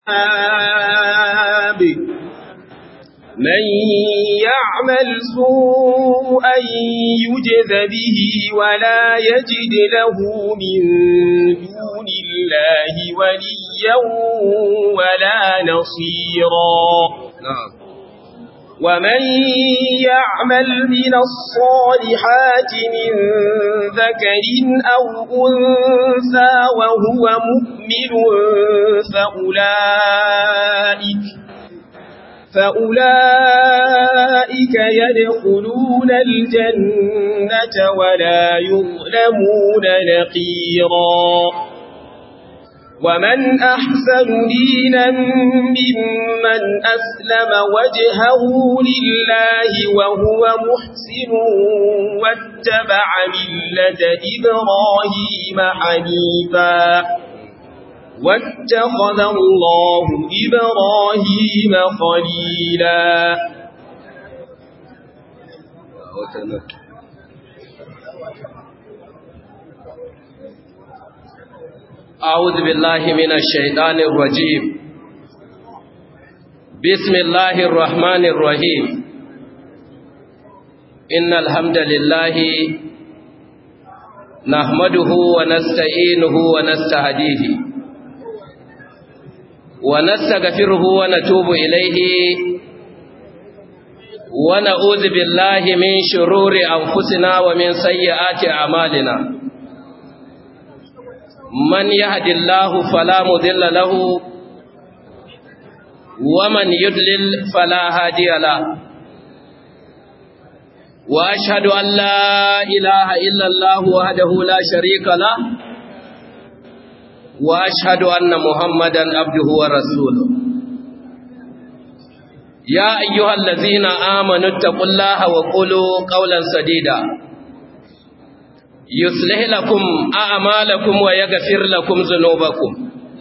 من يعمل سوءا يجز به ولا يجد له من دون الله وليا ولا نصيرا ومن يعمل من الصالحات من ذكر أو أنثى وهو مؤمن فأولئك يدخلون الجنة ولا يظلمون نقيرا ومن أحسن دينا ممن أسلم وجهه لله وهو محسن واتبع ملة إبراهيم حنيفا واتخذ الله إبراهيم خليلا أعوذ بالله من الشيطان الرجيم بسم الله الرحمن الرحيم إن الحمد لله نحمده ونستعينه ونستهديه ونستغفره ونتوب إليه ونعوذ بالله من شرور أنفسنا ومن سيئات أعمالنا من يهد الله فلا مضل له ومن يضلل فلا هادي له وأشهد أن لا إله إلا الله وحده لا شريك له وأشهد أن محمدا عبده ورسوله يا أيها الذين آمنوا اتقوا الله وقولوا قولا سديدا يصلح لكم أعمالكم ويغفر لكم ذنوبكم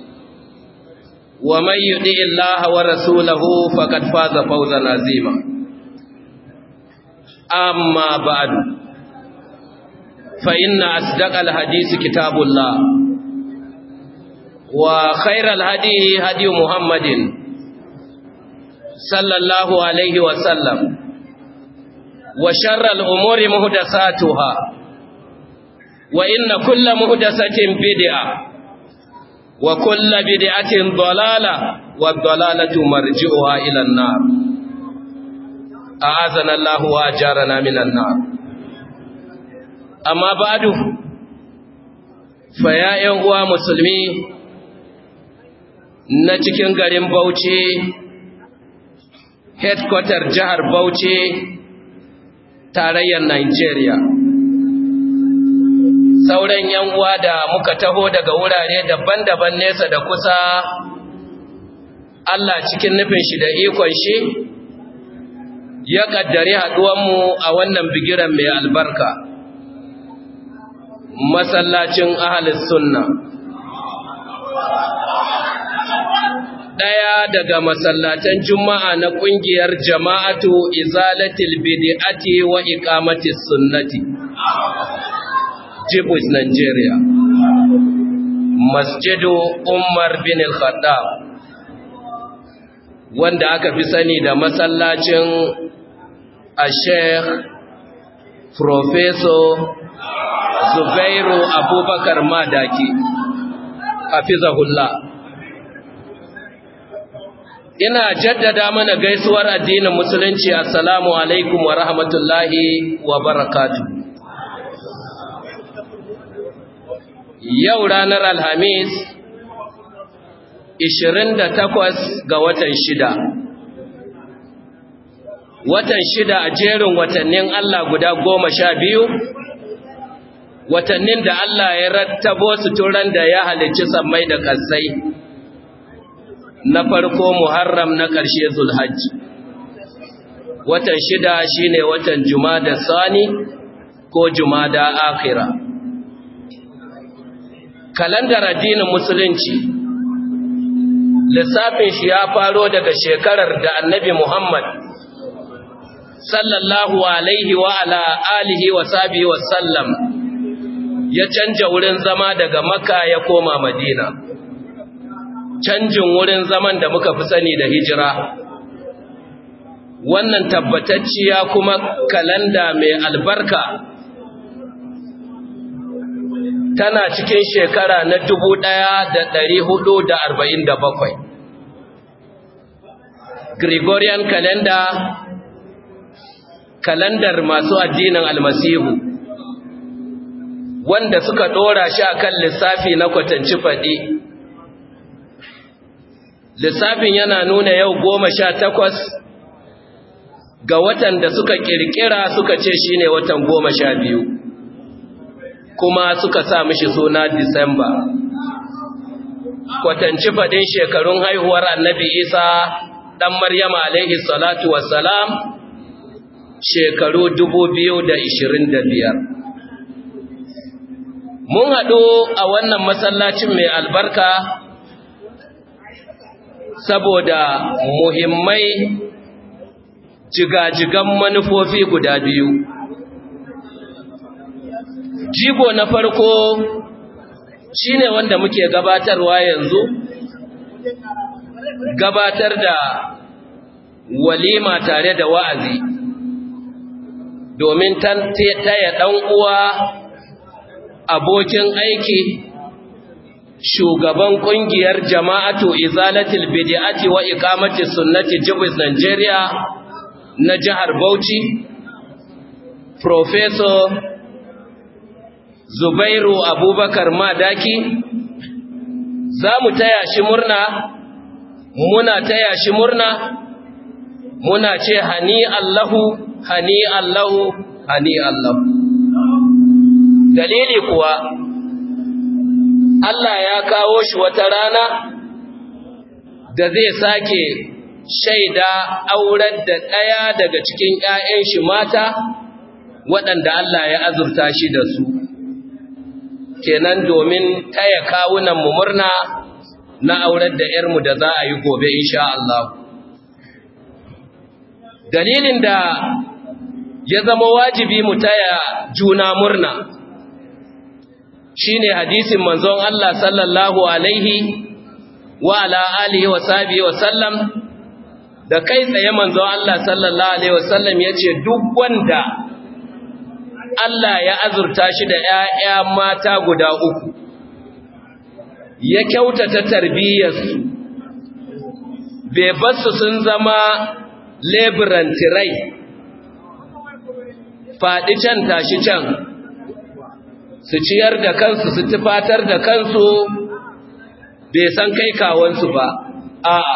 ومن يطع الله ورسوله فقد فاز فوزا عظيما أما بعد فإن أصدق الحديث كتاب الله وخير الهدي هدي محمد صلى الله عليه وسلم وشر الأمور محدثاتها وإن كل محدثة بدعة وكل بدعة ضلالة والضلالة مرجعها إلى النار أعاذنا الله وأجارنا من النار أما بعد فيا أيها المسلمين na cikin garin Bauchi headquarter jihar Bauchi tarayyar Nigeria sauran yan uwa da muka taho daga wurare daban-daban nesa da kusa Allah cikin nufin shi da ikon shi ya kaddare haduwanmu a wannan bigiran mai albarka masallacin ahlus sunna daya daga masallatan juma'a na kungiyar jama'atu izalatil bid'ati wa iqamatis sunnati Jibus Nigeria Masjidu Umar bin al-Khattab wanda aka fi sani da masallacin Sheikh Professor Zubairu Abubakar Madaki hafizahullah. Ina jaddada mana gaisuwar addinin musulunci assalamu alaikum wa rahmatullahi wa barakatuh. Yau ranar Alhamis 28 ga watan 6. Watan 6 a jerin watannin Allah guda 12, watannin da Allah ya rattabo su turan da ya halicci sammai da ƙasai. Na farko Muharram, na ƙarshe Zulhajji. Watan 6 shine watan Jumada Sani ko Jumada Akhira. Kalandar addinin Musulunci lissafin shi ya faro daga shekarar da Annabi Muhammad sallallahu alaihi wa ala alihi wa sahbihi wa sallam ya canja wurin zama daga Makka ya koma Madina. canjin wurin zaman da muka fi sani da hijira. Wannan tabbatacciya kuma kalanda mai albarka tana cikin shekara na 1447. Gregorian calendar, kalandar masu addinin almasihu, wanda suka dora shi akan lissafi na kwatanci faɗi. Lissafin yana nuna yau 18 ga watan da suka kirkira suka ce shine watan 12, kuma suka sa mishi suna Disamba. Kwatanci faɗin shekarun haihuwar Annabi Isa ɗan Maryama alaihi salatu wassalam shekaru 2025. Mun haɗu a wannan masallacin mai albarka saboda muhimmai jigajigan manufofi guda biyu. Jigo na farko shine wanda muke gabatarwa yanzu, gabatar da walima tare da wa'azi domin taya ɗan uwa, abokin aiki, shugaban ƙungiyar jama'atu izalatul bid'ati wa iqamati sunnati Jibus Nigeria na jihar Bauchi, Professor Zubairu Abubakar Madaki. Za mu taya shi murna, muna taya shi murna, muna ce hani Allahu, hani Allahu, hani Allahu. Dalili kuwa, Allah ya kawo shi wata rana da zai sake shaida aurar da ɗaya daga cikin ‘ya'yan shi mata waɗanda Allah ya azurta shi da su, kenan domin taya kawunanmu murna na aurar da ‘yarmu da za a yi gobe insha Allah. Dalilin da ya zama wajibi mu taya juna murna shine hadisin manzon Allah sallallahu alaihi wa ala alihi wa sahbihi wa sallam, da kai tsaye manzon Allah sallallahu alaihi wa sallam yace duk wanda Allah ya azurta shi da ƴaƴa mata guda uku, ya kyautata tarbiyyarsu, bai basu sun zama leburantirai, faɗi can tashi can, su ciyar da kansu, su tufatar da kansu, bai san kai kawansu ba, a'a,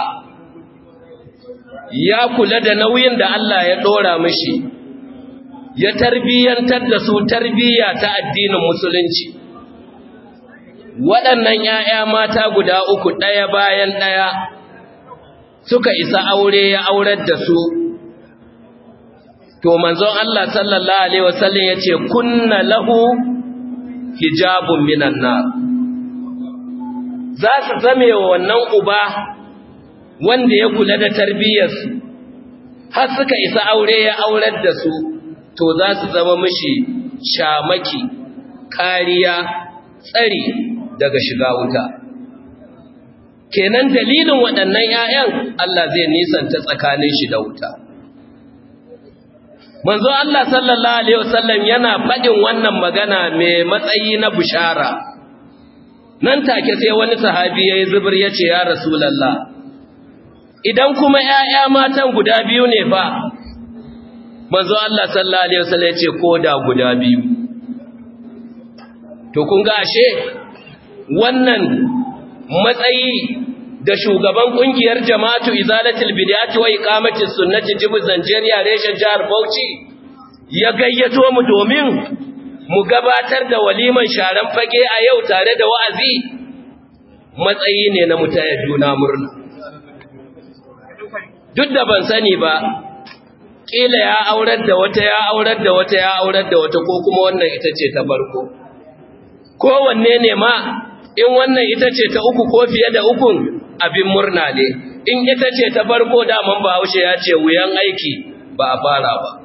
ya kula da nauyin da Allah ya ɗora mishi, ya tarbiyyantar da su tarbiyya ta addinin musulunci. Waɗannan ‘ya'ya mata guda uku ɗaya bayan ɗaya suka isa aure, ya aurar da su. To manzon Allah sallallahu alaihi wasallam yace kunna lahu hijabun minan nar, za su zame wa wannan uba wanda ya kula da tarbiyyarsu har suka isa aure, ya aurar da su, to za su zama mishi shamaki, kariya, tsari daga shiga wuta. Kenan dalilin waɗannan ‘ya'yan Allah zai nisanta tsakanin shi da wuta. Manzo Allah sallallahu alaihi wasallam yana faɗin wannan magana mai matsayi na bushara. Nan take sai wani sahabi yayi zubur yace ya Rasulullah, idan kuma ƴaƴa matan guda biyu ne fa? Manzo Allah sallallahu alaihi wasallam yace koda guda biyu. To kun ga ashe wannan matsayi da shugaban kungiyar jama'atu izalatul bid'ati wa iqamatis sunnati Jibus Nigeria reshen jihar Bauchi ya gayyato mu domin mu gabatar da waliman sharan fage a yau tare da wa'azi, matsayi ne na mutaya juna murna. Duk da ban sani ba, kila ya aurar da wata, ya aurar da wata, ya aurar da wata, ko kuma wannan ita ce ta farko. Kowanne ne ma, in wannan ita ce ta uku ko fiye da ukun, abin murna ne. In ita ce ta farko, daman Bahaushe ya ce wuyan aiki ba a fara ba.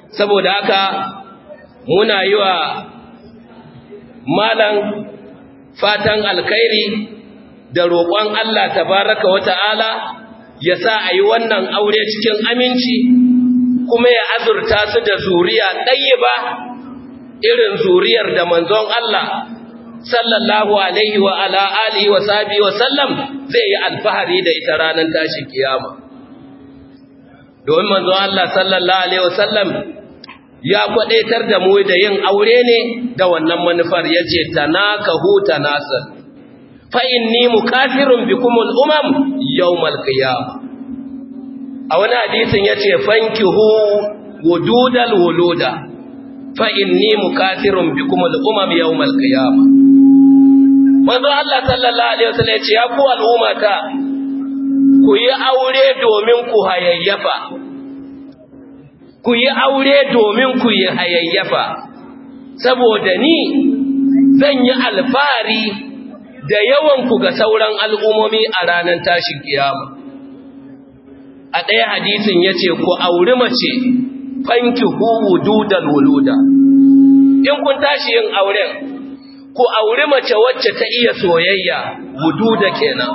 Saboda haka muna yi wa malam fatan alkhairi da roƙon Allah tabaraka wa ta'ala ya sa a yi wannan aure cikin aminci kuma ya azurta su da zuriya ɗayyiba irin zuriyar da manzon Allah sallallahu alaihi wa ala alihi wa sahbihi wa sallam zai yi alfahari da ita ranar tashin kiyama. Domin manzon Allah sallallahu alaihi wa sallam ya kwadaitar da mu da yin aure ne da wannan manufar, yace tanakahu tanasal fa inni mukafirun bikumul umam yawmal qiyamah. A wani hadisin yace fankihu wududal wuluda fa inni mukafirun bikumul umam yawmal qiyamah. Manzo Allah sallallahu alaihi wasallam yace ya ku al'ummata ku yi aure domin ku hayayyafa, ku yi aure domin ku yi hayayyafa, saboda ni zan yi alfahari da yawanku ga sauran al'ummomi a ranar tashin kiyama. A ɗaya hadisin ya ce, ku auri mace fanki wududal wuluda. In kun tashi yin auren, ku auri mace wacce ta iya soyayya, wududa kenan.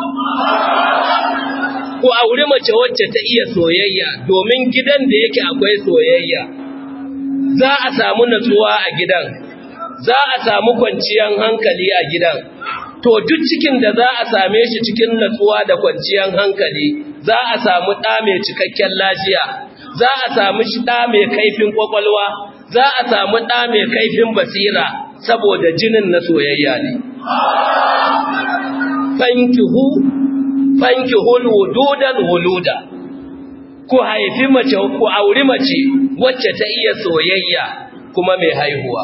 Ku auri mace wacce ta iya soyayya, domin gidan da yake akwai soyayya, za a samu natsuwa a gidan, za a samu kwanciyar hankali a gidan. To duk cikin da za a same shi cikin natsuwa da kwanciyar hankali, za a samu ɗa mai cikakken lafiya, za a samu shi ɗa mai kaifin ƙwaƙwalwa, za a samu ɗa mai kaifin basira, saboda jinin na soyayya ne. Fankihul wududan wuluda, ku haifi mace, ku auri mace wacce ta iya soyayya kuma mai haihuwa.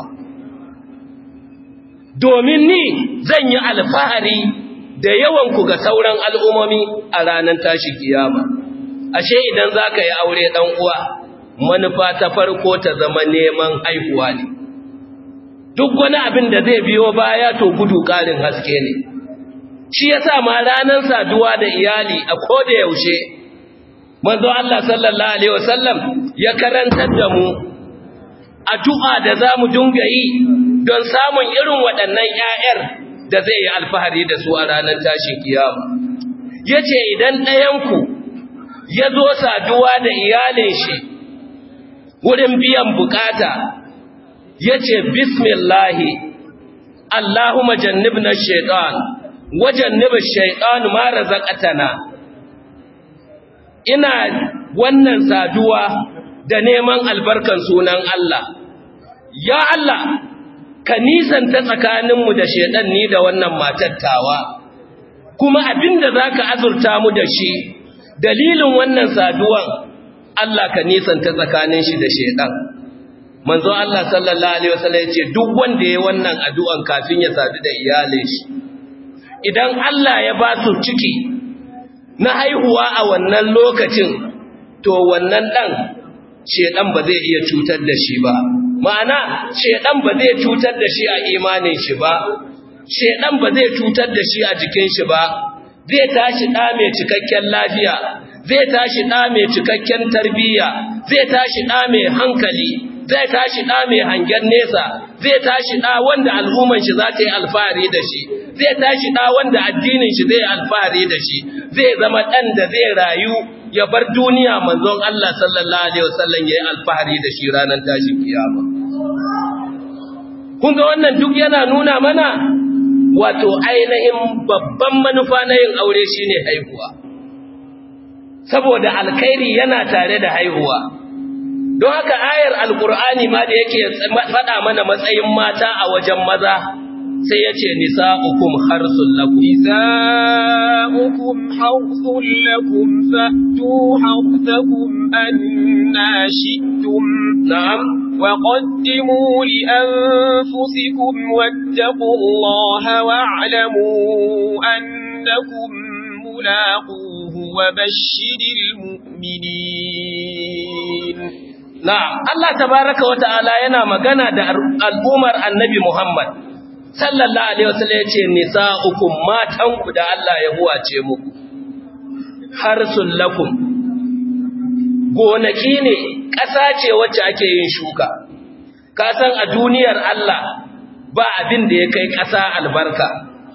Domin ni zan yi alfahari da yawanku ga sauran al'ummomi a ranar tashi kiyama. Ashe idan za ka yi aure ɗan uwa, manufa ta farko ta zama neman haihuwa ne. Duk wani abin da zai biyo baya to gudu ƙarin haske ne. Shi ya sa ma ranar saduwa da iyali a koda yaushe, manzo Allah sallallahu Alaihi wasallam ya karantar da mu addu'a da za mu dunga yi don samun irin waɗannan ‘ya'yar da zai yi alfahari da su a ranar tashin kiyama. Ya ce idan ɗayanku ya zo saduwa da iyalin shi wurin biyan bukata, ya ce bismillahi, Allahumma jannibna shaitan, wajanniba shaitan ma razaqatana. Ina wannan saduwa da neman albarkan sunan Allah. Ya Allah, ka nisanta tsakaninmu da shaitan ni da wannan matattawa, kuma abinda za ka azurta mu da shi, dalilin wannan saduwan, Allah ka nisanta tsakanin shi da shaitan. Manzo Allah sallallahu Alaihi wasallam ya ce, duk wanda ya wannan addu'an kafin ya sadu da iyalin shi, idan Allah ya ba su ciki na haihuwa a wannan lokacin, to wannan ɗan shaitan ba zai iya cutar da shi ba. Ma'ana, shaitan ba zai cutar da shi a imanin shi ba, shaitan ba zai cutar da shi a jikin shi ba, zai tashi ɗa mai cikakken lafiya, zai tashi ɗa mai cikakken tarbiyya, zai tashi ɗa mai hankali, zai tashi ɗa mai hangen nesa, zai tashi ɗa wanda al'umman shi za ta yi alfahari da shi, zai tashi ɗa wanda addinin shi zai alfahari da shi, zai zama ɗan da zai rayu ya bar duniya manzon Allah sallallahu Alaihi wasallam ya yi alfahari da shi ranar tashin kiyama. Kun ga wannan duk yana nuna mana wato ainihin babban manufa na yin aure shine haihuwa. Saboda alkhairi yana tare da haihuwa. Don haka ayar Alƙur'ani ma da yake faɗa mana matsayin mata a wajen maza, sai ya ce nisa'ukum harsul lakum. Nisa'ukum harsul lakum fa'tu harsakum anna shi'tum. Na'am. وقدموا لأنفسكم واتقوا الله واعلموا أنكم ملاقوه وبشر المؤمنين. Na'am, Allah tabaraka wa ta'ala yana magana da al'ummar Annabi Muhammad sallallahu alaihi wasallam yace nisa'ukum matanku da Allah ya huwace muku harsul lakum, gonaki ne, ƙasa ce wacce ake yin shuka. Ka san a duniyar Allah ba abin da ya kai ƙasa albarka.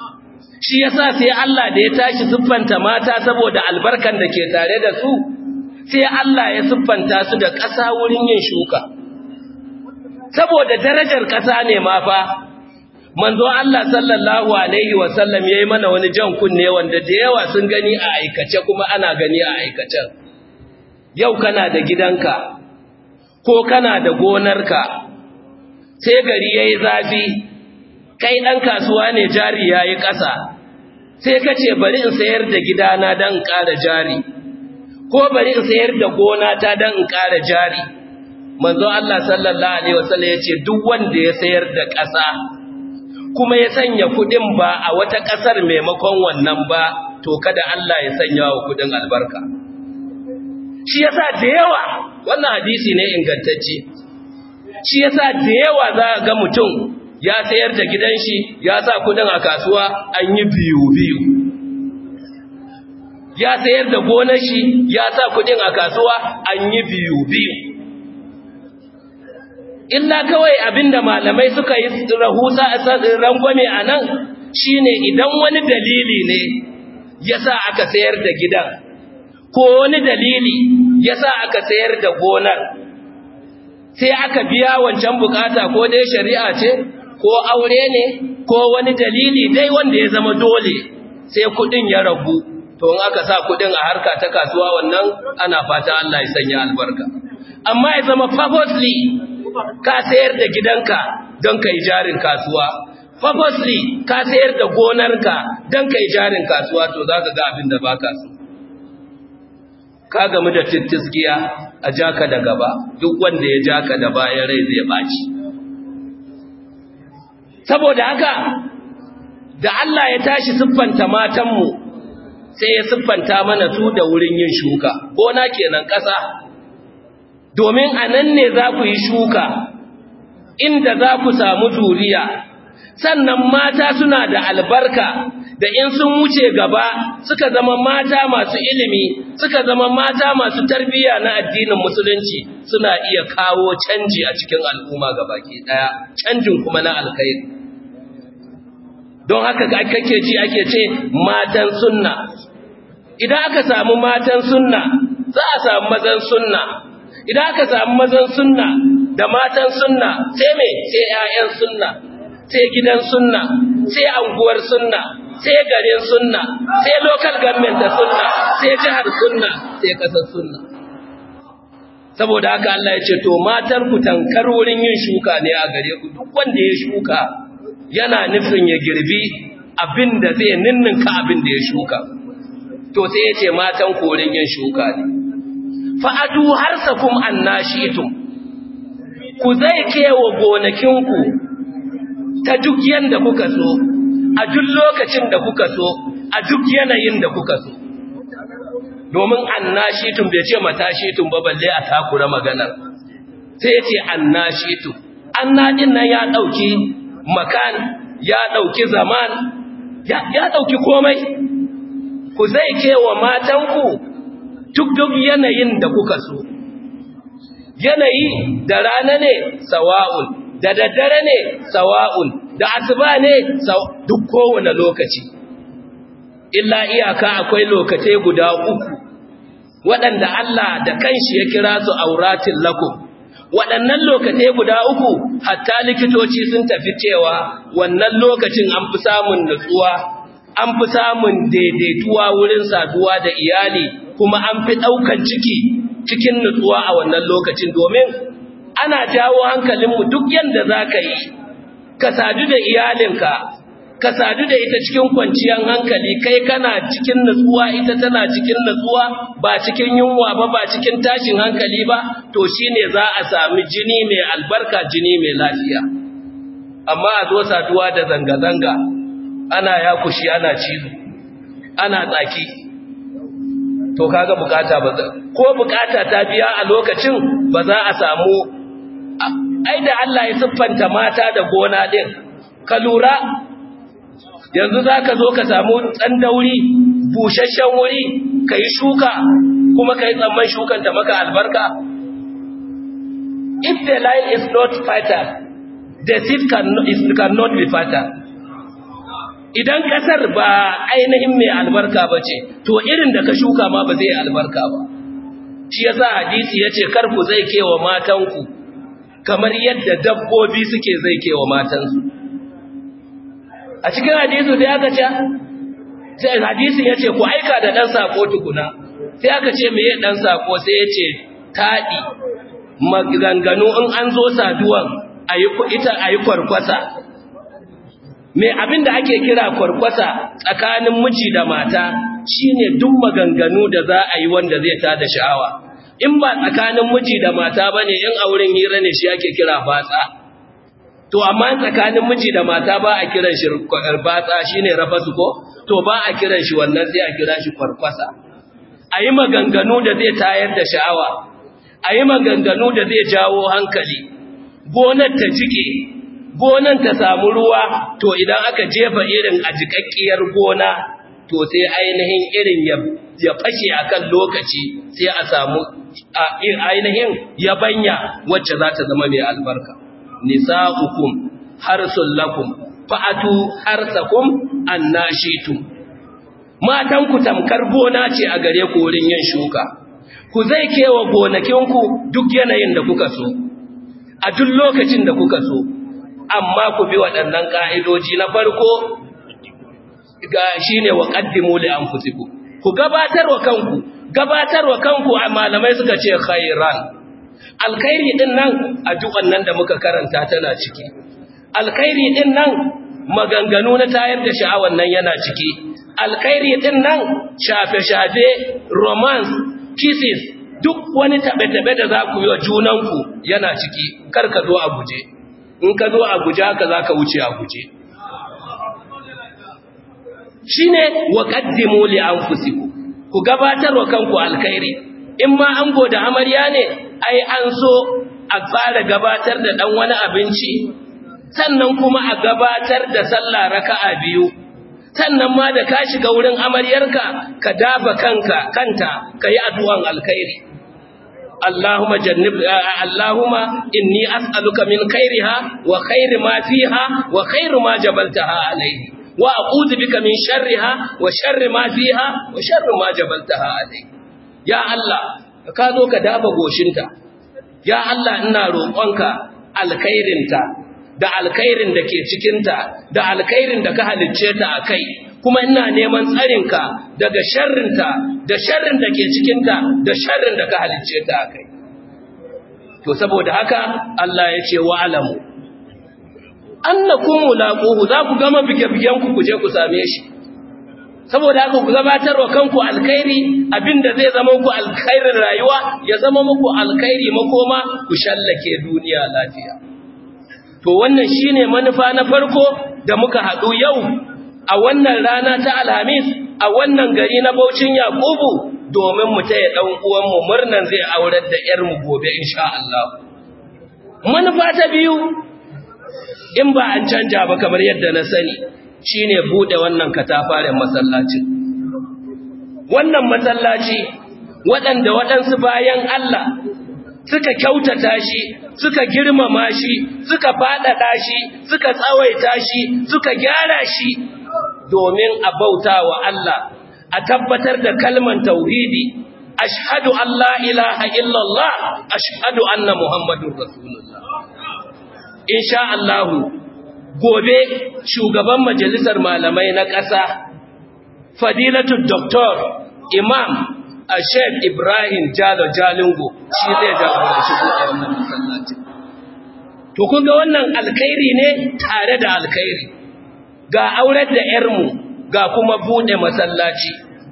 shi yasa sai Allah da ya tashi siffanta mata saboda albarkan da ke tare da su sai Allah ya siffanta su da ƙasa wurin yin shuka saboda darajar ƙasa ne ma fa manzo Allah sallallahu alaihi wasallam yayi mana wani jan kunne wanda da yawa sun gani a aikace kuma ana gani a aikacen yau kana da gidanka ko kana da gonarka sai gari yayi zafi kai dan kasuwa ne jari yayi ƙasa sai kace bari in sayar da gidana dan in ƙara jari ko bari in sayar da gona ta dan in ƙara jari manzo Allah sallallahu alaihi wasallam yace duk wanda ya sayar da ƙasa kuma ya sanya kudin ba a wata ƙasar maimakon wannan ba to kada Allah ya sanya wa kudin albarka shi yasa da yawa wannan hadisi ne ingantacce shi yasa da yawa za ga mutum ya sayar da gidan shi ya sa kudin a kasuwa an yi biyu ya sayar da gonar shi ya sa kudin a kasuwa an yi biyu illa kawai abinda malamai suka yi rahusa rangwame a nan shine idan wani dalili ne yasa aka sayar da gidan ko wani dalili yasa aka sayar da gonar sai aka biya wancan bukata ko dai shari'a ce ko aure ne ko wani dalili dai wanda ya zama dole sai kudin ya ragu to in aka sa kudin a harka ta kasuwa wannan ana fata Allah ya sanya albarka amma ya zama purposely ka sayar da gidanka don kai jarin kasuwa purposely ka sayar da gonarka don kai jarin kasuwa to zaka ga abin da baka so ka gamu da tittisgiya a jaka da gaba duk wanda ya jaka da baya rai zai baci saboda haka da Allah ya tashi siffanta matanmu sai ya siffanta mana su da wurin yin shuka gona kenan ƙasa domin a nan ne za ku yi shuka inda za ku samu zuriya sannan mata suna da albarka da in sun wuce gaba suka zama mata masu ilimi suka zama mata masu tarbiyya na addinin musulunci suna iya kawo canji a cikin al'umma gabaki daya canjin kuma na alkhairi don haka kake ji ake ce matan sunna idan aka samu matan sunna za a samu mazan sunna idan aka samu mazan sunna da matan sunna sai me sai ƴaƴan sunna sai gidan sunna sai anguwar sunna sai garin sunna sai local government da sunna sai jihar sunna sai kasar sunna saboda haka Allah ya ce to matar ku tankar wurin yin shuka ne a gare ku duk wanda ya shuka yana nufin ya girbi abinda zai ninninka abinda ya shuka to sai ya ce matan ku wurin yin shuka ne fa'adu harsakum annashitum ku zai kewa gonakinku ta duk yanda kuka so a duk lokacin da kuka so a duk yanayin da kuka so domin annashitum bai ce matashitum ba balle a takura maganar sai ya ce annashitum annadin nan ya dauki makan ya dauki zaman ya dauki komai ku zai kewa matanku duk yanayin da kuka so yanayi da rana ne sawa'un da daddare ne sawa'un da asuba ne duk kowane lokaci illa iyaka akwai lokacai guda uku waɗanda Allah da kanshi ya kira su auratin lakum waɗannan lokacai guda uku hatta likitoci sun tafi cewa wannan lokacin an fi samun nutsuwa an fi samun daidaituwa wurin saduwa da iyali kuma an fi ɗaukan ciki cikin nutsuwa a wannan lokacin domin ana jawo hankalinmu duk yanda za ka yi ka sadu da iyalinka ka sadu da ita cikin kwanciyar hankali kai kana cikin nutsuwa ita tana cikin nutsuwa ba cikin yunwa ba cikin tashin hankali ba to shine za a sami jini mai albarka jini mai lafiya amma a zo saduwa da zanga-zanga ana yakushi ana cizo ana tsaki to kaga bukata ba ko bukata ta biya a lokacin ba za a samu ai da Allah ya siffanta mata da gona din ka lura yanzu zaka zo ka samu tsandauri bushashshen wuri kai shuka kuma kai tsamman shukan ta maka albarka if the line is not fertile the seed cannot be fertile idan ƙasar ba ainihin mai albarka ba ce, to irin da ka shuka ma ba zai albarka ba. Shi ya sa hadisi ya ce, karku zai kewa matanku, kamar yadda dabbobi suke zai kewa matansu. A cikin hadisu sai aka ce, hadisin ya ce, ku aika da ɗan saƙo tukuna, sai aka ce, me ɗan saƙo sai ya ce, taɗi, maganganu in an zo saduwan a yi kwarkwasa. Me abin da ake kira kwarkwasa tsakanin miji da mata shine duk maganganu da za a yi wanda zai tada sha'awa. In ba tsakanin miji da mata bane, in auren hira ne shi ake kira batsa. To amma tsakanin miji da mata ba a kiran shi batsa shine rafasu ko? To ba a kiran shi wannan, sai a kira shi kwarkwasa. A yi maganganu da zai tayar da sha'awa, a yi maganganu da zai jawo hankali, gonar ta jike, gonan ta samu ruwa, to idan aka jefa irin a jikakkiyar gona, to sai ainihin irin ya fashe akan lokaci, sai a samu ainihin yabanya wacce za ta zama mai albarka. Nisa'ukum harsul lakum fa'atu harsakum annashitum. Matanku tamkar gona ce a gare ku wurin yin shuka. Ku zai kewa gonakinku duk yanayin da kuka so, a duk lokacin da kuka so. Amma ku bi waɗannan ƙa'idoji. Na farko shi ne wa ƙaddimu li anfusikum, ku gabatarwa kanku a malamai suka ce khairan. Alkhairi ɗin nan addu'an nan da muka karanta tana ciki, alkhairi ɗin nan maganganu na tayar da sha'awan nan yana ciki, alkhairi ɗin nan shafe-shafe, romance, kisses, duk wani taɓe-taɓe da za ku yi wa junanku yana ciki. Kar ka zo a guje. In ka zo a guje haka za ka wuce a guje. Shi ne wa ƙaddimu li anfusikum, ku gabatar wa kanku alkhairi. In ma ango da amarya ne, ai an so a fara gabatar da ɗan wani abinci, sannan kuma a gabatar da sallah raka'a 2, sannan ma da ka shiga wurin amaryarka ka dafa kanta ka yi addu'an alkhairi. Allahumma inni as'aluka min khairiha wa khairi ma fiha wa khairu ma jabaltaha alayhi wa a'udhu bika min sharriha wa sharri ma fiha wa sharri ma jabaltaha alayhi. Ya Allah, ka zo ka dafa goshinta. Ya Allah, ina roƙonka alkhairinta da alkhairin da ke cikinta da alkhairin da ka halicce ta akai, kuma ina neman tsarinka daga sharrinta da sharrin da ke cikinta da sharrin da ka halicce ta akai. To saboda haka Allah ya ce wa'alamu annakum mulaquhu, za ku gama bige-bigenku ku je ku same shi. Saboda haka ku gabatar wa kanku alkhairi, abinda zai zama ku alkhairin rayuwa ya zama muku alkhairi makoma, ku shallake duniya lafiya. To wannan shine manufa na farko da muka haɗu yau a wannan rana ta Alhamis a wannan gari na Bauchin Yakubu, domin mu taya ɗan uwanmu murnan zai aurar da ‘yarmu gobe insha Allah. Manufa ta biyu, in ba an canja ba kamar yadda na sani, shine buɗe wannan katafaren masallacin. Wannan masallaci waɗanda waɗansu bayan Allah suka kyautata shi, suka girmama shi, suka faɗaɗa shi, suka tsawaita shi, suka gyara shi domin a bauta wa Allah, a tabbatar da kalman tauhidi, ashhadu an la ilaha illallah, ashhadu anna muhammadun rasulullah. Insha Allah gobe shugaban majalisar malamai na ƙasa, fadilatu Dr. Imam Sheikh Ibrahim Jalo Jalingo, shi zai jagoranci wannan masallaci. To kun ga wannan alkhairi ne tare da alkhairi, ga aurar da ‘yarmu ga kuma buɗe masallaci.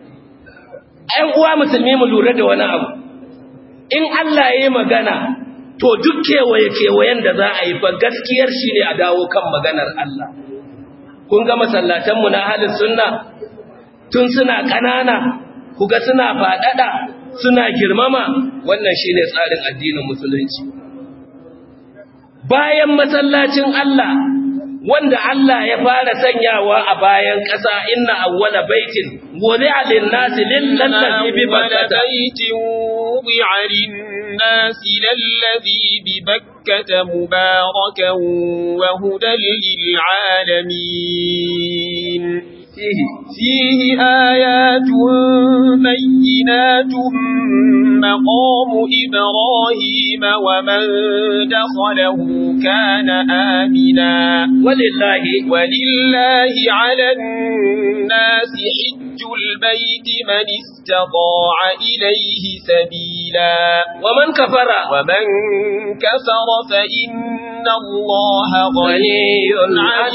‘Yan uwa musulmi mu lura da wani abu, in Allah ya yi magana, to duk kewaye-kewayen da za a yi fa gaskiyar shi ne a dawo kan maganar Allah. Kun ga masallatanmu na ahlus sunna tun suna ƙanana, kuga suna faɗaɗa, suna girmama, wannan shi ne tsarin addinin musulunci. Bayan masallacin Allah, wanda Allah ya fara sanyawa a bayan ƙasa, inna awwala baitin wudi'a lin-nasi lillazi bi Bakkata. الناس للذي ببكة مباركا وهدى للعالمين فيه آيات بينات مقام إبراهيم ومن دخله كان آمنا ولله على الناس حج البيت من استطاع إليه سبيلا ومن كفر فإن الله غني عن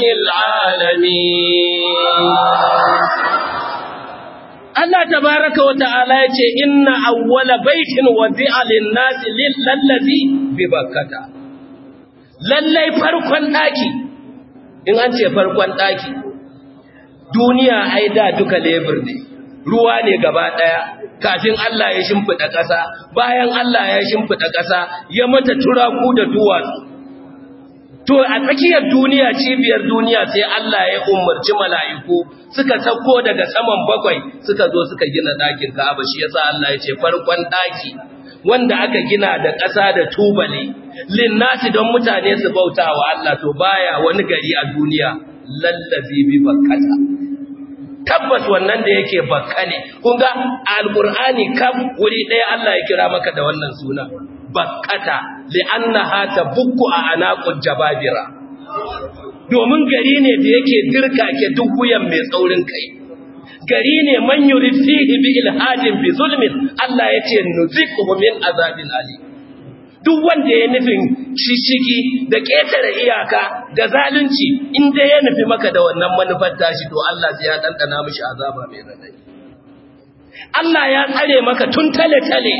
العالمين. Allah tabaraka wa ta'ala yace inna awwala baitin wadi'a lin-nasi lillazi bi bakkata lallai farkon daki in an ce farkon daki duniya ai da duka lebur ne ruwa ne gaba daya kafin Allah ya shimfida ƙasa bayan Allah ya shimfida ƙasa ya mata turaku da duwatsu to a tsakiyar duniya cibiyar duniya sai Allah ya umarci mala'iku suka sauko daga saman bakwai suka zo suka gina ɗakin Ka'aba shi yasa Allah ya ce farkon ɗaki wanda aka gina da ƙasa da tubali linnasi don mutane su bauta wa Allah to baya wani gari a duniya lallazi bi bakkata tabbas wannan da yake bakka ne kun ga alqur'ani kam wuri ɗaya Allah ya kira maka da wannan suna bakkata li'annaha tabukku a anaqul jababira domin gari ne da yake dirka ke duk wuyan mai tsaurin kai gari ne man yurid fihi bi ilhadin bi zulmin Allah yace nuziquhu min azabin ali duk wanda ya nufin shishigi da ketare iyaka da zalunci inda ya nufi maka da wannan manufar tashi to Allah sai ya dandana mishi azaba mai radadi Allah ya tsare maka tun tale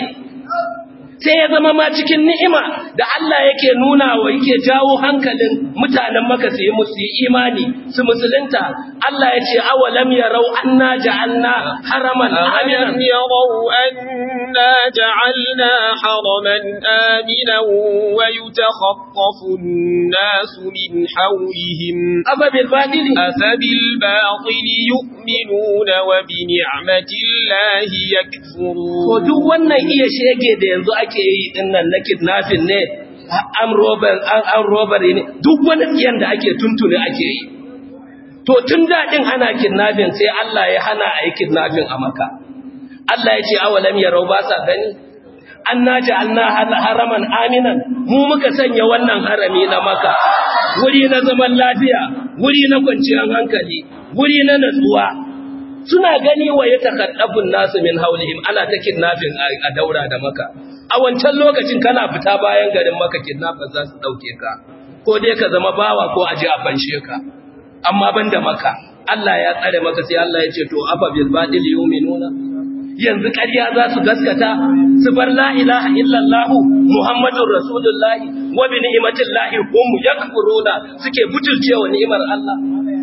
sai ya zama ma cikin ni'ima da Allah yake nuna wa yake jawo hankalin mutanen Makka su yi musu imani su musulunta Allah ya ce awalam yarau anna ja'alna haraman aminan yarau anna ja'alna haraman aminan wa yutakhaffafu an-nasu min hawlihim afabil batili yu'minuna wa bi ni'matillahi yakfurun ko duk wannan iya shege da yanzu ake yi dinnan na kidnapping ne an robbery ne duk wani tsiyan da ake tuntune ake yi to tun daɗin ana kidnapping sai Allah ya hana a yi kidnapping a Makka Allah ya ce awalam yarau ba sa gani anna ja'alna haraman aminan mu muka sanya wannan harami na Makka wuri na zaman lafiya wuri na kwanciyar hankali wuri na natsuwa suna gani wa yatakaddabun nasu min haulihim ana ta kidnapping a daura da Makka a wancan lokacin kana fita bayan garin Makka kidnappers za su dauke ka ko dai ka zama bawa ko aje a fanshe ka amma banda Makka Allah ya tsare maka sai Allah ya ce to afa bil badil yu'minuna yanzu ƙarya za su gaskata su bar la ilaha illallah muhammadur rasulullahi wa bi ni'matillahi hum yakfuruna suke butulcewa ni'imar Allah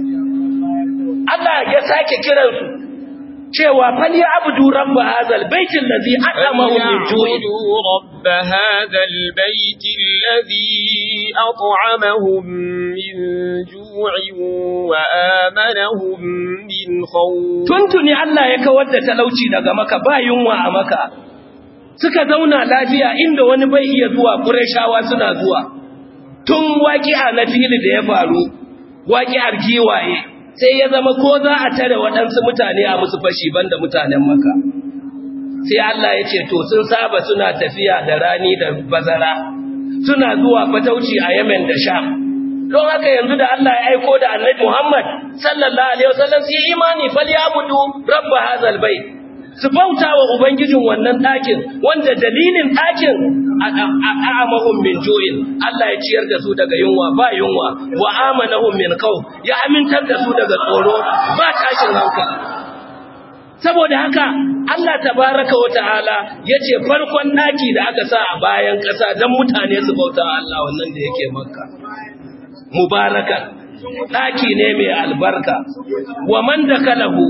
Allah ya sake kiransu cewa fali abdu rabb hadhal bait alladhi at'amahum min ju'in rabb hadhal bait alladhi at'amahum min ju'in wa amanahum min khawf tuntuni Allah ya kawar da talauci daga Makka ba yunwa a Makka suka zauna lafiya inda wani bai iya zuwa Qurayshawa suna zuwa tun waqi'a na fili da ya faru waqi'ar giwaye sai ya zama ko za a tare waɗansu mutane a musu fashi banda mutanen Makka sai Allah ya ce to sun saba suna tafiya da rani da bazara suna zuwa fatauci a Yemen da Sham don haka yanzu da Allah ya aiko da Annabi Muhammad sallallahu alaihi wasallam sai imani falyabudu rabb hadzal bait su bauta wa ubangijin wannan ɗakin wanda dalilin ɗakin a'amahum min ju'in Allah ya ciyar da su daga yunwa ba yunwa wa amanahum min khawf ya amintar da su daga tsoro ba tashin hankali saboda haka Allah tabaraka wa ta'ala yace farkon ɗaki da aka sa a bayan ƙasa dan mutane su bauta Allah wannan da yake Makka mubarakan ɗaki ne mai albarka wa man dakalahu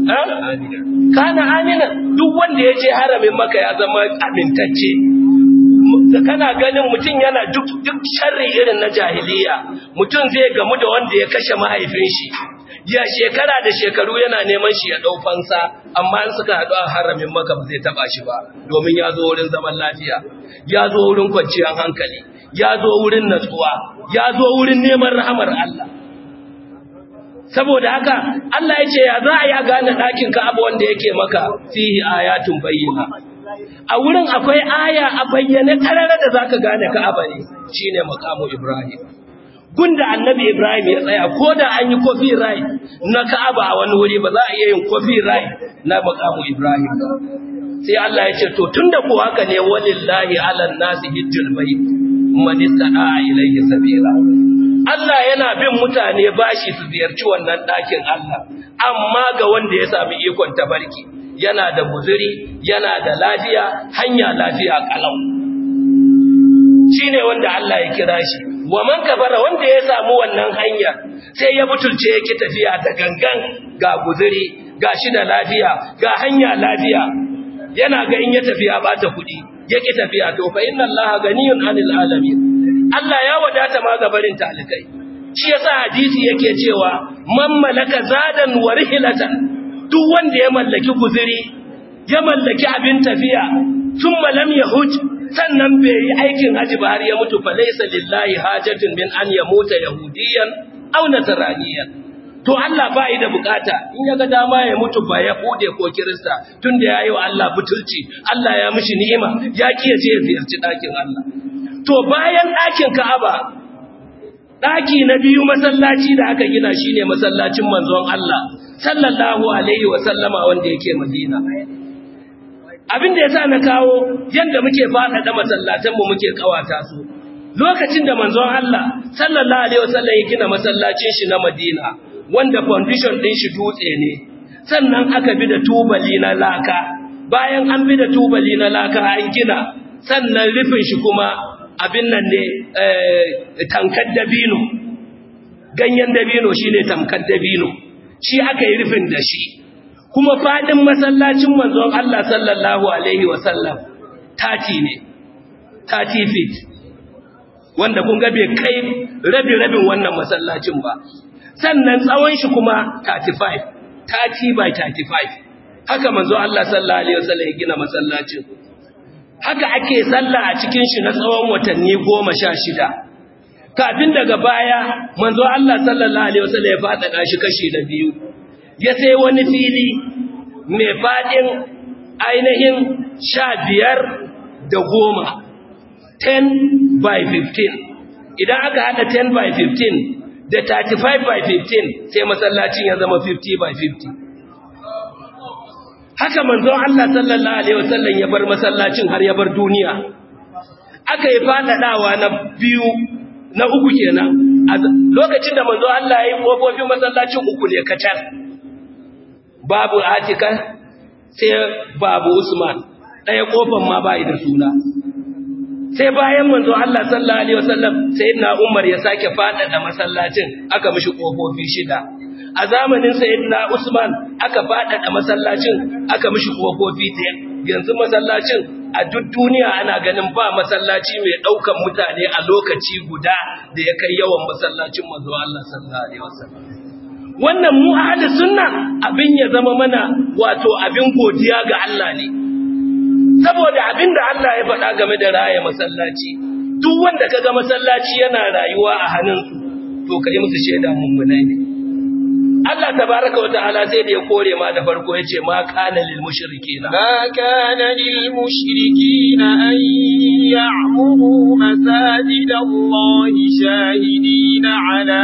kana amina duk wanda ya je haramin Makka ya zama amintacce kana ganin mutum yana duk sharri irin na jahiliya mutum zai gamu da wanda ya kashe mahaifin shi ya shekara da shekaru yana neman shi ya ɗau fansa, amma in suka haɗu a haramin Makka ba zai taɓa shi ba, domin ya zo wurin zaman lafiya, ya zo wurin kwanciyar hankali, ya zo wurin natsuwa, ya zo wurin neman rahamar Allah. Saboda haka Allah ya ce ya za a ya gane ɗakin Ka'aba wanda yake maka fihi ayatun bayyina. A wurin akwai aya a bayyane karara da zaka gane Ka'aba ne, shine maqamu Ibrahim. Gunda Annabi Ibrahim ya tsaya, ko da an yi copyright na Ka'aba a wani wuri ba za a iya yin copyright na maqamu Ibrahim ba. Sai Allah ya ce to tunda ko haka ne walillahi 'alan nasi hajjul bait man istata'a ilayhi sabila. Allah yana bin mutane bashi su ziyarci wannan ɗakin Allah, amma ga wanda ya sami ikon tabarki, yana da guzuri, yana da lafiya, hanya lafiya kalau. Shi ne wanda Allah ya kira shi, wa man kafara wanda ya samu wannan hanya, sai ya butulce yake tafiya da gangan ga guzuri, ga shi da lafiya, ga hanya lafiya, yana ga in ya tafiya ba ta kuɗi, yake tafiya to fa inna Allah ganiyun 'anil alamin. Allah ya wadata ma ga barin talikai. Shi yasa hadisi yake cewa man malaka zadan wa rihlatan, duk wanda ya mallaki guzuri, ya mallaki abin tafiya, thumma lam yahuj, sannan bai yi aikin haji ba har ya mutu, fa laysa lillahi hajatun min an yamuta yahudiyan aw nasraniyan. To Allah ba yi da bukata in ya ga dama ya mutu ba ya bude ko kirista, tunda yayi wa Allah butulci, Allah ya mishi ni'ima, ya kiyace ya ziyarci dakin Allah. To bayan ɗakin Ka'aba, ɗaki na biyu masallaci da aka gina shine masallacin manzon Allah sallallahu alaihi wa sallama wanda yake Madina. Abin da yasa na kawo yanda muke faɗaɗa masallatanmu muke kawata su. Lokacin da manzon Allah sallallahu alaihi wa sallam ya gina masallacin shi na Madina, wanda foundation ɗin shi dutse ne, sannan aka bi da tubali na laka. Bayan an bi da tubali na laka an gina, sannan rufin shi kuma abin nan ne tankar dabino, ganyen dabino shine tamkar dabino, shi aka yi rufin da shi. Kuma fadin masallacin manzon Allah sallallahu alaihi wasallam 30 ne, 30 feet, wanda kun ga bai kai rabin wannan masallacin ba. Sannan tsawon shi kuma 35, 30 by 35, haka manzon Allah sallallahu alaihi wasallam ya gina masallacin. Haka ake sallah a cikin shi na tsawon watanni 16. Kafin daga baya manzo Allah sallallahu alaihi wasallam ya fada shi kashi na biyu. Ya sai wani fili mai fadin ainihin 15 da 10, 10 by 15. Idan aka hada 10 by 15 da 35 by 15 sai masallacin ya zama 50 by 50. Haka manzon Allah sallallahu alaihi wasallam ya bar masallacin har ya bar duniya. Aka yi fadadawa na biyu, na uku kenan. A lokacin da manzon Allah ya yi kofofin masallacin uku ne kacal. Babu Atika sai babu Usman. Ɗaya kofar ma bai da suna. Sai bayan manzon Allah sallallahu alaihi wasallam sayyidina Umar ya sake fadada masallacin, aka mishi kofofi 6. A zamanin sayyidina Usman aka faɗaɗa masallacin, aka mishi kofofi 10. Yanzu masallacin a duk duniya ana ganin ba masallaci mai ɗaukan mutane a lokaci guda da ya kai yawan masallacin manzo Allah sallallahu alaihi wasallam. Wannan mu ahli sunna abin ya zama mana wato abin godiya ga Allah ne. Saboda abin da Allah ya faɗa game da raya masallaci, duk wanda kaga masallaci yana rayuwa a hannunsu, to kai musu shaida mummunai ne. Allah tabaraka wa ta'ala sai da ya kore ma da farko yace ma kana lil mushrikeena an ya'muru masajidallahi shahidina ala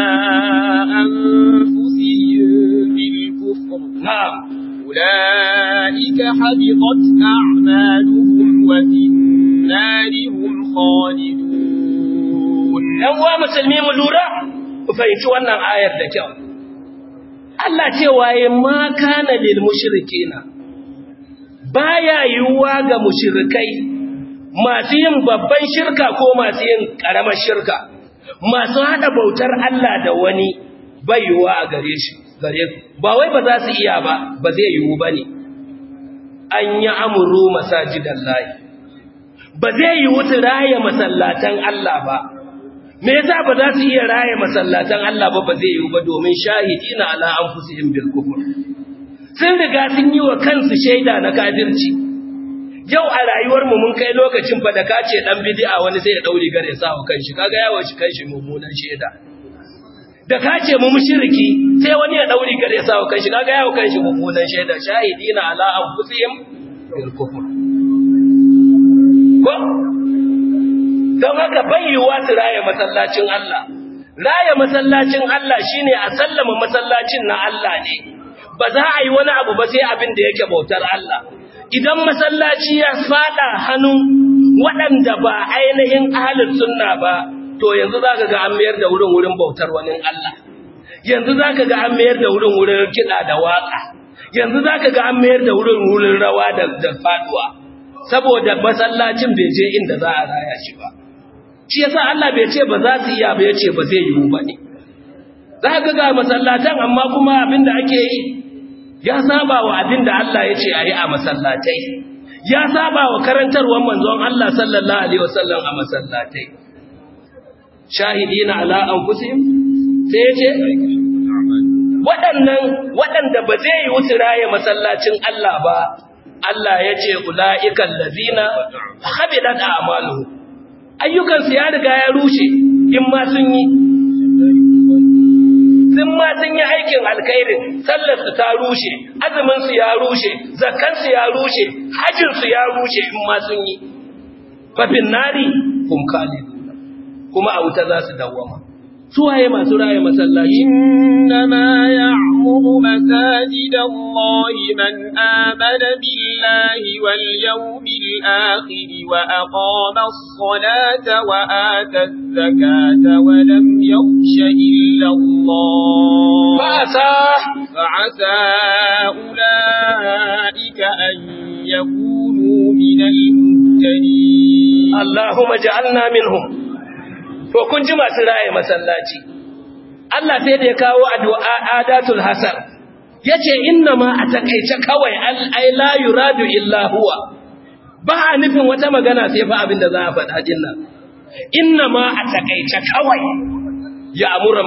anfusihim bil kufr. Na'am, ulaika habitat a'maluhum wa fin nari hum khalidun. Yan uwa musulmi mu lura ku fahimci wannan ayar da kyau. Allah cewa ya ma kana lil mushrikina, baya yiwuwa ga mushrikai masu yin babban shirka ko masu yin karamar shirka, masu hada bautar Allah da wani, bai yiwuwa a gare ba wai ba za su iya ba zai yiwu bane. An yi amuru masajidallahi, ba zai yiwu su raya masallatan Allah ba, me yasa ba za su iya raye masallatan Allah ba zai yi ba domin shahidina ala anfusihim bil kufr sun riga sun yi wa kansu shaida na kafirci. Yau a rayuwar mu mun kai lokacin fa da kace dan bid'a wani sai ya dauri gare sa wa kanshi kaga yawo shi kanshi mummunan shaida. Da kace mu mushriki sai wani ya dauri gare sa wa kanshi kaga yawo kanshi mummunan shaida. Shahidina ala anfusihim bil kufr. Ko don haka bayyuwa su raye masallacin Allah. Raye masallacin Allah shine a sallama masallacin na Allah ne. Ba za a yi wani abu ba sai abin da yake bautar Allah. Idan masallaci ya fada hannun waɗanda ba ainihin ahlus sunna ba, to yanzu zaka ga an mayar da wurin bautar wani Allah. Yanzu zaka ga an mayar da wurin kiɗa da waka. Yanzu zaka ga an mayar da wurin rawa da faduwa. Saboda masallacin bai je inda za a raya shi ba. Shi yasa Allah bai ce ba za su iya ba, yace ba zai yiwu ba ne. Zaka ga masallatan amma kuma abin da ake yi ya saba wa abin da Allah ya ce a yi a masallatai, ya saba wa karantarwar manzon Allah sallallahu Alaihi wasallam a masallatai. Shahidina ala anfusihim sai ya ce, waɗanda ba zai yi wuce raye masallacin Allah ba, Allah ya ce, ula'ikan lazina habidat a'maluhu. Ayyukansu ya riga ya rushe, in ma sun yi. Sun yi aikin alkhairin, sallarsu ta rushe, azuminsu ya rushe, zakansu ya rushe, hajjinsu ya rushe in ma sun yi. Fafin nari, hum khaliduna. Kuma a wuta za su dawwama. Su waye masu raye masallaci? Innama ya'muru masajidallahi man amana billahi wal yawmil akhir wa aqama as-salata wa ata az-zakata wa lam yakhsha illa Allah. Fa'asa ulaika an yakunu minal muhtadin. Allahumma ja'alna minhum. To kun ji masu raye masallaci. Allah sai da ya kawo addu'a adatul hasan. Yace inna ma a takeice kawai ai la yuradu illa huwa. Ba a nufin wata magana sai fa abinda za a faɗa jinnan. Inna ma a takeice kawai ya'muru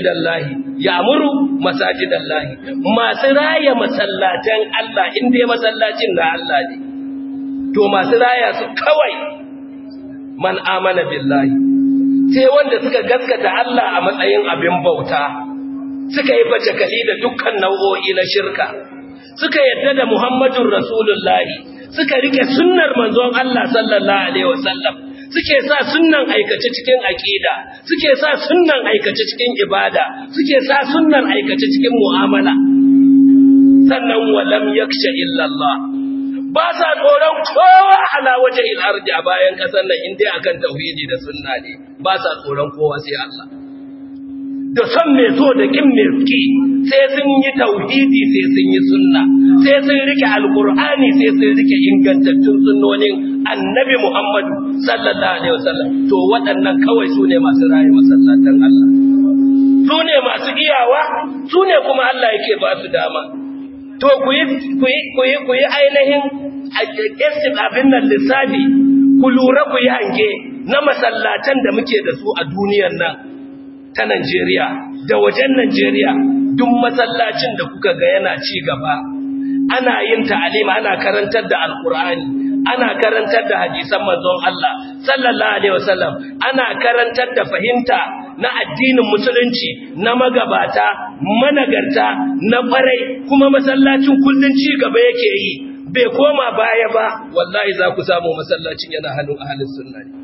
masajidallahi. Masu raye masallatan Allah inda masallacin na Allah ne. To masu raya su kawai man amana billahi. Sai wanda suka gaskata Allah a matsayin abin bauta, suka yi bacakali da dukkan nau'o'i na shirka, suka yadda da Muhammadun Rasulullahi, suka rike sunnar manzon Allah sallallahu Alaihi wasallam, suke sa sunnan aikace cikin aƙida, suke sa sunnan aikace cikin ibada, suke sa sunnan aikace cikin mu'amala. Sannan walam yaksha illallah. Ba sa tsoron kowa ala waje al'ardi a bayan ƙasar nan inda akan tauhidi da sunna ne, ba sa tsoron kowa sai Allah. Da son mai so da ƙin mai ki sai sun yi tauhidi sai sun yi sunna, sai sun rike alƙur'ani sai sun rike ingantattun sunnonin annabi Muhammadu sallallahu Alaihi wasallam. To waɗannan kawai su ne masu raye masallatan Allah. Su ne masu iyawa, su ne kuma Allah yake ba su dama. To ku yi ainihin abin nan lissafi, ku lura ku yi hange na masallatan da muke da su a duniyar nan ta Najeriya da wajen Najeriya. Duk masallacin da kuka ga yana ci gaba, ana yin ta'alima, ana karantar da Alƙur'ani, ana karantar da hadisan manzon Allah sallallahu Alaihi wasallam, ana karantar da fahimta na addinin musulunci na magabata managarta na kwarai, kuma masallacin kullun ci gaba yake yi, bai koma baya ba. Wallahi za ku samu masallacin yana hannun ahlus sunna ne.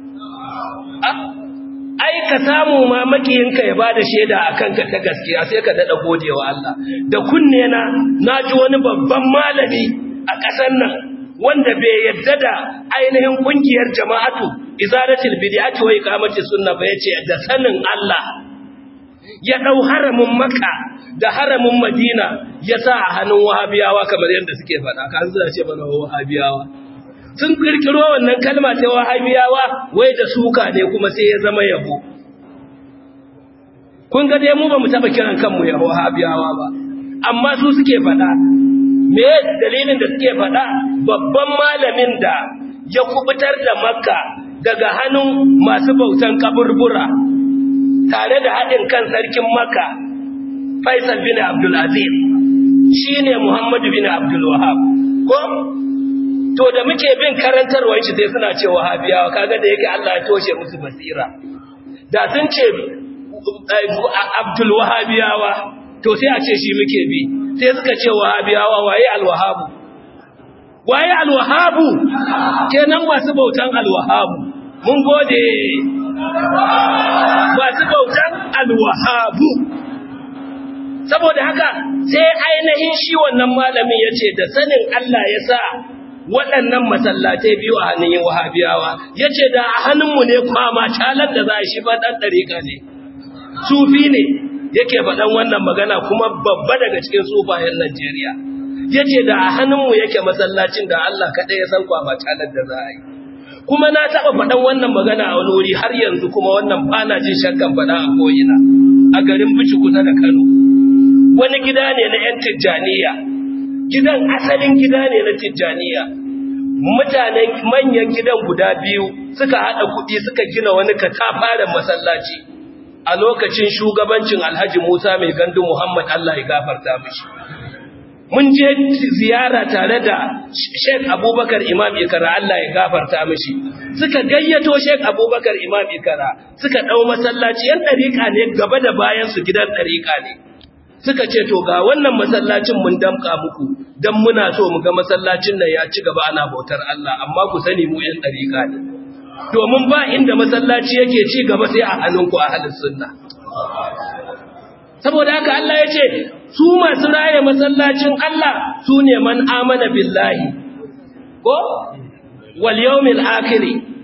Ai ka samu ma makiyinka ya bada shaida akan ka ta gaskiya, sai ka dada godewa Allah. Da kunne na ji wani babban malami a ƙasar nan wanda bai yadda da ainihin kungiyar jama'atu izaratul bid'ati wa iqamati sunna ba, yace da sanin Allah ya dau haramin Makka da haramin Madina ya sa a hannun Wahabiyawa, kamar yadda suke faɗa. Kan zuwa ce bana Wahabiyawa sun kirkiro wannan kalma ta Wahabiyawa wai da suka ne, kuma sai ya zama yabo. Kun ga dai mu ba mu taba kiran kanmu ya Wahabiyawa ba, amma su suke faɗa. Me dalilin da suke faɗa? Babban malamin da ya kubutar da Makka daga hannun masu bautan kaburbura, tare da haɗin kan sarkin Makka Faisal bin Abdul Aziz shine Muhammad bin Abdul Wahhab ko to da muke bin karantarwar shi sai suna ce Wahabiyawa kaga da yake Allah ya toshe musu basira da sun ce Abdul Wahabiyawa to sai a ce shi muke bi sai suka ce Wahabiyawa waye Al-Wahhab waye Al-Wahhab kenan masu bautan Al-Wahhab mun gode masu bautan Al-Wahhab saboda haka sai ainihin shi wannan malamin yace da sanin Allah ya sa waɗannan masallatai biyu a hannun Wahabiyawa yace da a hannunmu ne kwama talar da za a shi faɗan ɗariƙa ne sufi ne yake faɗan wannan magana kuma babba daga cikin sufayen Najeriya yace da a hannunmu yake masallacin da Allah kaɗai ya san kwama talar da za a yi kuma na taɓa faɗan wannan magana a wani wuri har yanzu kuma wannan bana jin shakkan faɗa a ko'ina a garin Bichi kusa da Kano wani gida ne na 'yan Tijjaniya gidan asalin gida ne na Tijjaniya mutanen manyan gidan guda biyu suka hada kuɗi suka gina wani katafaren masallaci a lokacin shugabancin Alhaji Musa mai gandu Muhammad Allah ya gafarta mishi mun je ziyara tare da Sheikh Abubakar Imam Ikara Allah ya gafarta mishi suka gayyato Sheikh Abubakar Imam Ikara suka dau masallaci yan dariƙa ne gaba da bayan su gidan dariƙa ne suka ce to ga wannan masallacin mun damka muku dan muna so mu ga masallacin nan ya ci gaba ana bautar Allah amma ku sani mu yan dariƙa ne domin ba inda masallaci yake ci gaba sai a hannunku ahlus sunna saboda haka Allah ya ce su masu raye masallacin Allah su ne man amana billahi ko wal yawmil akhir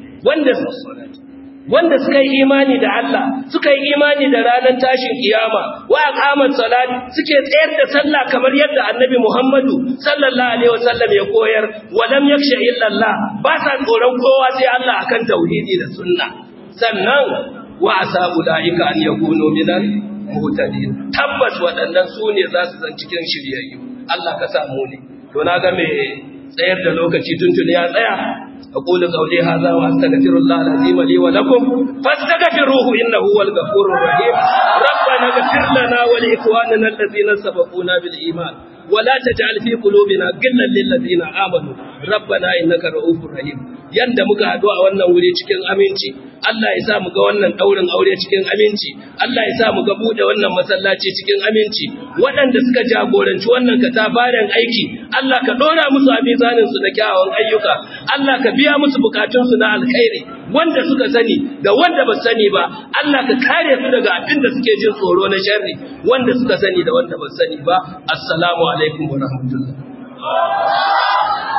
wanda suka yi imani da Allah suka yi imani da ranar tashin kiyama wa aqamat salat suke tsayar da sallah kamar yadda annabi Muhammadu sallallahu alaihi wasallam ya koyar wa lam yakhsha illa Allah ba sa tsoron kowa sai Allah akan tauhidi da sunna sannan wa asabu laika an yakunu minal muhtadin tabbas waɗannan su ne za su zan cikin shiryayyu Allah ka samu ne to na ga me tsayar da lokaci tuntuni ya tsaya أقول قولي هذا وأستغفر الله العظيم لي ولكم فاستغفروه إنه هو الغفور الرحيم ربنا اغفر لنا ولإخواننا الذين سبقونا بالإيمان ولا تجعل في قلوبنا غلا للذين آمنوا ربنا إنك رؤوف رحيم yanda muka haɗu a wannan wuri cikin aminci Allah ya sa mu ga wannan daurin aure cikin aminci Allah ya sa mu ga bude wannan masallaci cikin aminci waɗanda suka jagoranci wannan katafaren aiki Allah ka dora musu a mizanin su da kyawawan ayyuka Allah ka biya musu bukatun su na alkhairi wanda suka sani da wanda ba sani ba Allah ka kare su daga abin da suke jin tsoro na sharri wanda suka sani da wanda ba sani ba assalamu alaikum wa rahmatullah